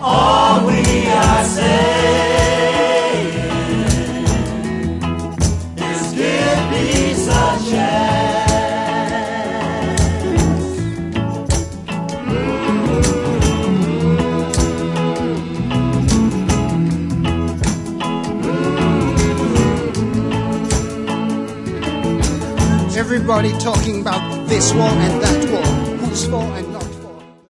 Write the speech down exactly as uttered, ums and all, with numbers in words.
All we are saying is give peace a chance. Everybody talking about this war and that war. Who's for and